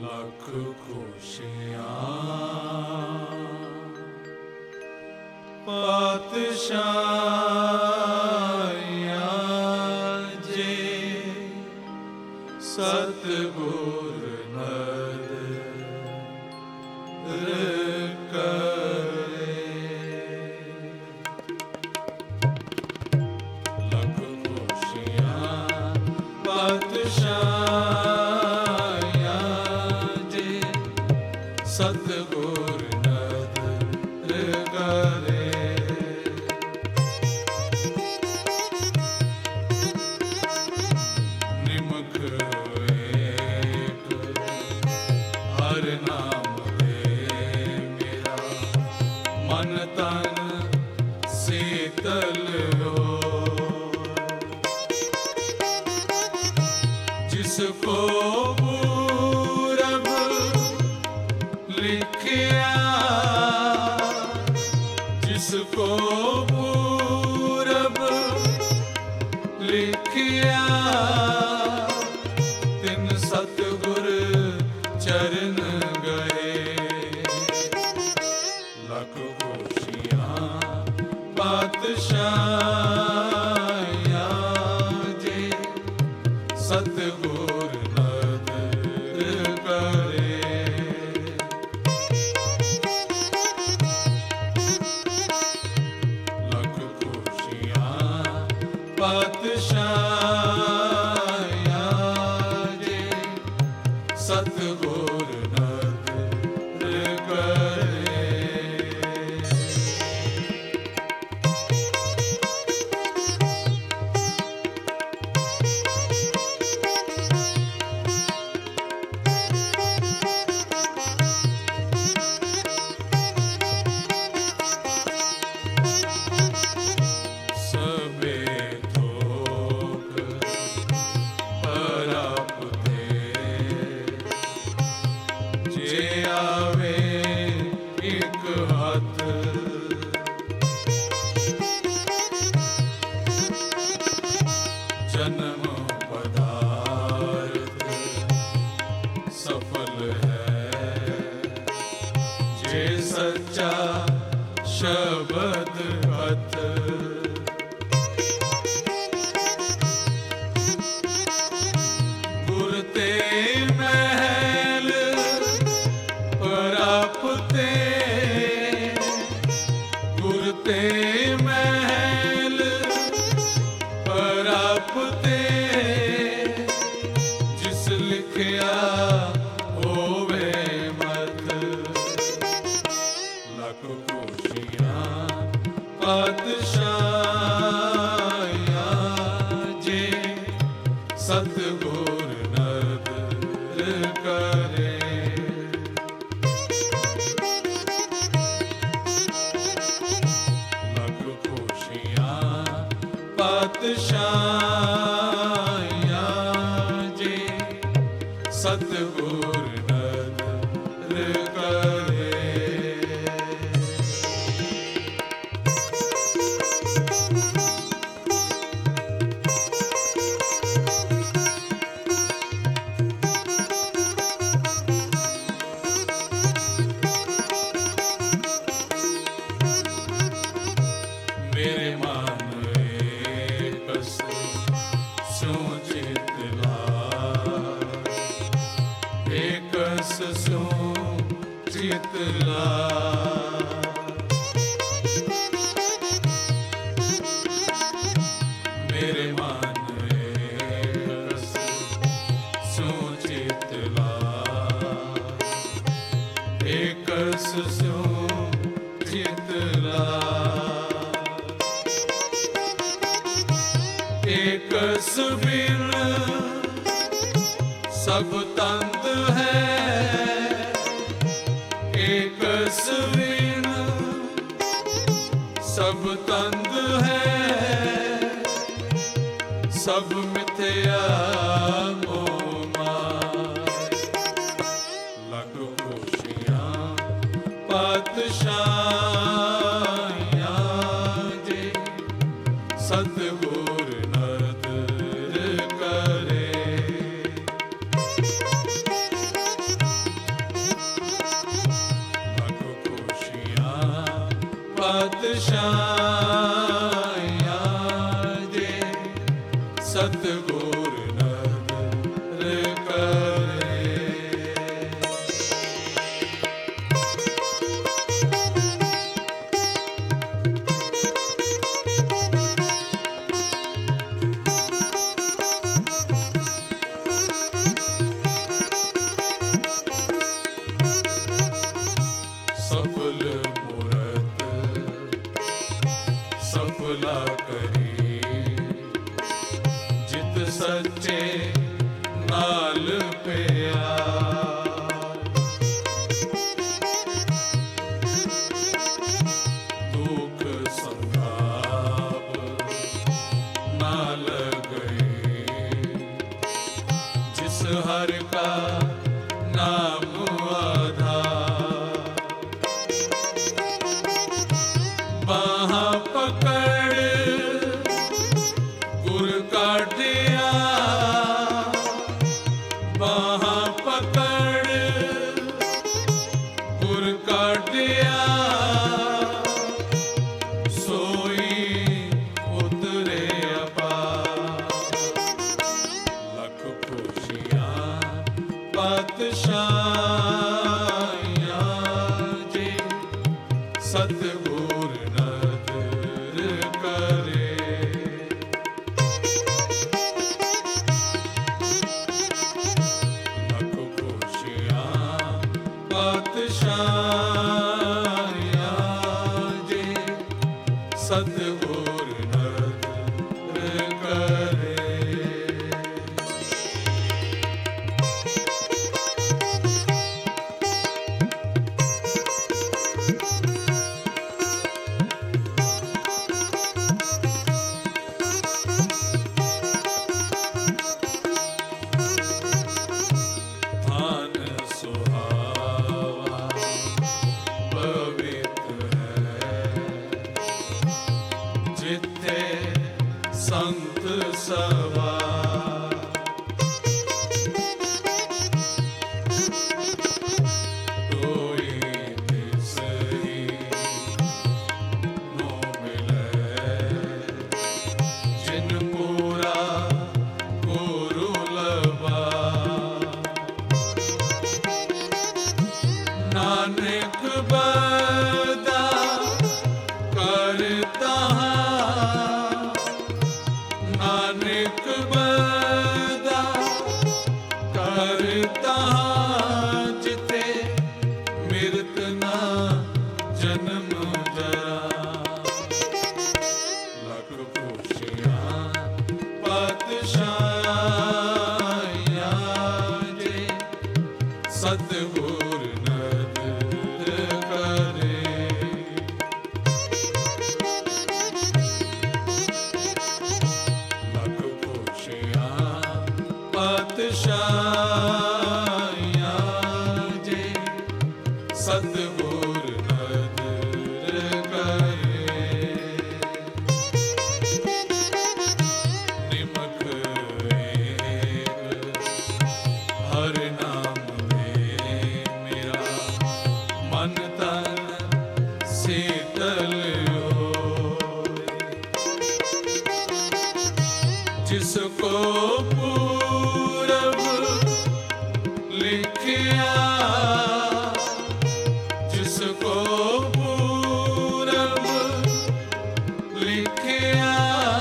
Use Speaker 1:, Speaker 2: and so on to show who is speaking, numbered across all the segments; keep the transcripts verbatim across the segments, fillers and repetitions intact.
Speaker 1: लख खुशियाँ पातशाहियाँ जे सतगुर नदर करे। लख खुशियाँ पातशाहियाँ जे सतगुर नदर करे। निमख एक हर नाम ले मेरा मन तन शीतल हो। जिसको पूरब लिखिया जिसको पूरब लिखिया तिन सतगुर चरण गए। लख खुशियाँ पातशाहियाँ जे सतगुर नदर करे। लख खुशियाँ पातशाहियाँ जे सतगुर नदर करे। सबे थोक परापते जे आवे एक हाथ। जन्म पदार्थ सफल है जे सच्चा शब्द कथ। गुर ते महल परापते गुर ते महल परापते जिस लिखिया होवे मत। लख खुशियाँ पातशाहियाँ जे सतगुर नदर करे। लख खुशियाँ पातशाहियाँ जे सतगुर नदर करे। मेरे मन एक स्यों चित लाग, एक स्यों चित लाग। मेरे मन एक स्यों चित लाग, एक स्यों चित लाग। एक बिन सब तंत है, एक बिन सब तंत है। सब मिथ्या मोह माय। लख खुशियाँ पातशाहियाँ जे सतगुर नदर करे। ਪਾਤਸ਼ਾਹਾਂ ਜੇ ਸਤਿਗੁਰ ਨਦਰ ਕਰੇ। ਸਫਲ ਮੂਰਤ ਸਫਲਾ ਕਰੀ ਜਿਤ ਸੱਚੇ ਨਾਲ ਪਿਆਰ। ਦੁਖ ਸੰਤਾਪ ਨਾਲ ਗਏ ਜਿਸ ਹਰ ਕਾ ਨਾਮ ਆਧਾਰ। ਬਾਹਾਂ ਪਕੜ ਗੁਰ ਕਾਢਿਆ, ਬਾਹਾਂ ਪਕੜ ਗੁਰ ਕਾਢਿਆ, ਸੋਈ ਉਤਰੇ ਅਪਾਰ। ਲੱਖ ਖੁਸ਼ੀਆਂ ਪਾਤਸ਼ਾਹਾਂ ਜੇ ਸਤਿਗੁਰ ਨਦਰ ਕਰੇ। ਲੱਖ ਖੁਸ਼ੀਆਂ ਪਾਤਸ਼ਾਹਾਂ ਜੇ ਸਤਿਗੁਰ ਨਦਰ ਕਰੇ। ਧਨ ਸੁਹਾਵਾ ਪਵਿੱਤ ਹੈ ਜਿੱਥੇ ਸੰਤ ਸਵਾ। ਕੋਈ ਤਿਸਹੀ ਨੋ ਮਿਲੈ ਜਿਨ ਪੂਰਾ ਗੁਰੂ ਲਵਾ। ਨਾਨਕ ਬਦਾ ਕਰਤਾ, ਨਾਨਕ ਬਦਾ ਕਰਤਾ ਜਿਤੇ ਮਿਰਤ ਨਾ ਜਨਮ ਜਰਾ। ਲੱਖ ਖੁਸ਼ੀਆਂ ਪਾਤਸ਼ਾਹਾਂ ਜੇ ਸਤਿਗੁਰ ਨਦਰ ਕਰੇ। ਲੱਖ ਖੁਸ਼ੀਆਂ ਪਾਤਸ਼ਾਹਾਂ ਜੇ ਸਤਿਗੁਰ ਨਦਰ ਕਰੇ। ਨਿਮਖ ਏਕ ਹਰ ਨਾਮ ਦੇ ਮੇਰਾ ਮਨ ਤਨ ਸੀਤਲ ਹੋਏ। ਜਿਸ ਕੋ ਪੂਰਬ ਲਿਖਿਆ, ਜਿਸ ਕੋ ਪੂਰਬ ਲਿਖਿਆ,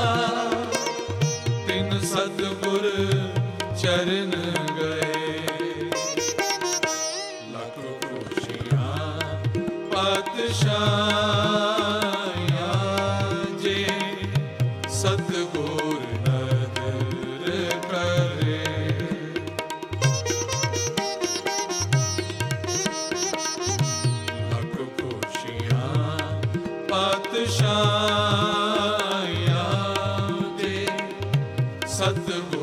Speaker 1: ਤਿਨ ਸਤਿਗੁਰ ਚਰਨ ਗਏ। ਲੱਖ ਖੁਸ਼ੀਆਂ ਪਾਤਸ਼ਾਹਾਂ ਜੇ ਸਤਿਗੁਰ ਨਦਰ ਕਰੇ। ਲੱਖ ਖੁਸ਼ੀਆਂ ਪਾਤਸ਼ਾਹਾਂ ਜੇ ਸਤਿਗੁਰ